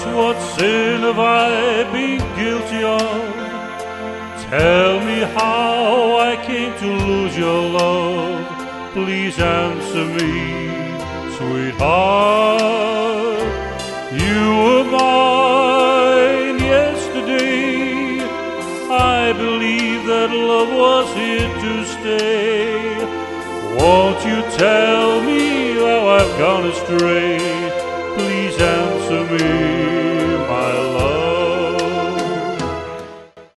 what sin have I been guilty of? Tell me how I came to lose your love. Please answer me, sweetheart. You were mine yesterday. I believe that love was here to stay. Won't you tell me how I've gone astray?